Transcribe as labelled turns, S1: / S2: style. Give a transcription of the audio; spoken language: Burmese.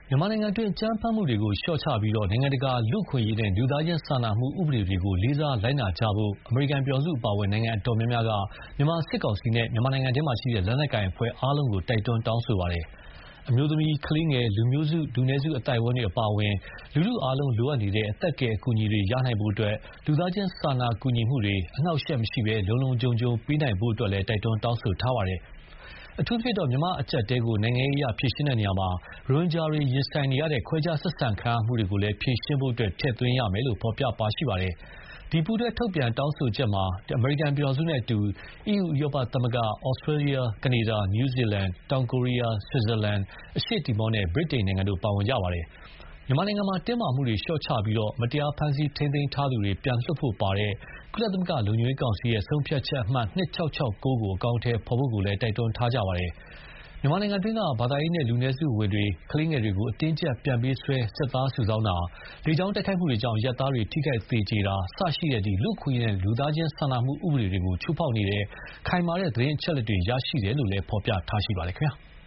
S1: မြန်မာနိုင်ငံတွင်းအကြမ်းဖက်မှုတွေကိုလျှော့ချပြီးနိုင်ငံတကာလူ့အခွင့်အရေးနဲ့လူသားချင်းစာနာမှုဥပဒေတွေကိုလေးစားလိုက်နာကြဖို့အမေရိကန်ပြည်ထောင်စုအပါအဝင်နိုင်ငံအတော်များများကမြန်မာစစ်ကောင်စီနဲ့မြန်မာနိုင်ငံထဲရှိလက်နက်ကိုင်အဖွဲ့အားလုံးကိုတိုက်တွန်းတောင်းဆိုပါတယ်။အမျိုးသမီး၊ကလေးငယ်၊လူမျိုးစုလူနည်းစုအသိုက်အဝန်းတွေအပါအဝင်လူထုအားလုံးလိုအပ်နေတဲ့အသက်ကယ်အကူအညီတွေရနိုင်ဖို့လူသားချင်းစာနာကူညီမှုတွေအနှောင့်အယှက်မရှိဘဲလုံလုံခြုံခြုံပေးနိုင်ဖို့လည်းတိုက်တွန်းတောင်းဆိုထားပါတယ်။အထူးသဖြင့်မြန်မာအကျပ်အတဲကိုနိုင်ငံရေးအရဖြေရှင်းတဲ့နေရာမှာရိုဟင်ဂျာတွေရင်ဆိုင်နေရတဲ့ခွဲခြားဆက်ဆံခံရမှုတွေကိုလည်းဖြေရှင်းဖို့ထည့်သွင်းရမယ်လို့ဖော်ပြပါရှိပါတယ်။ဒီပူးတွဲထုတ်ပြန်တောင်းဆိုချက်မှာအမေရိကန်ပြည်ထောင်စုနဲ့အတူ EU ဥရောပသမဂ္ဂ၊ဩစတြေးလျ၊ကနေဒါ၊နယူးဇီလန်၊တောင်ကိုရီးယား၊ဆွစ်ဇာလန်၊အရှေ့တီမောနဲ့ဗြိတိန်နိုင်ငံတို့ပါဝင်ကြပါတယ်။မြန်မာနိုင်ငံမှာတင်းမာမှုတွေလျှော့ချပြီးမတရားဖမ်းဆီးထိန်းသိမ်းထားသူတွေပြန်လွှတ်ဖို့ပါတဲ့ကုလသမဂ္ဂလုံခြုံရေးကောင်စီရဲ့ဆုံးဖြတ်ချက်အမှတ်2669ကိုအကောင်အထည်ဖော်ဖို့လည်းတိုက်တွန်းထားကြပါတယ်။မြန်မာနိုင်ငံတွင်းကဘာသာရေးနဲ့လူနည်းစုဝင်တွေကလေးငယ်တွေကိုအတင်းအကျပ်ပြန်ပေးဆွဲစစ်သားစုဆောင်းတာလေကြောင်းတိုက်ခိုက်မှုတွေကြောင့်အရပ်သားတွေထိခိုက်သေကြေတာအစရှိတဲ့လူ့အခွင့်အရေးနဲ့လူသားချင်းစာနာမှုဥပဒေတွေကိုချိုးဖောက်နေတဲ့ခိုင်မာတဲ့သတင်းအချက်အလက်တွေရရှိတယ်လို့လည်းဖော်ပြထားရှိပါတယ်ခင်ဗျာ။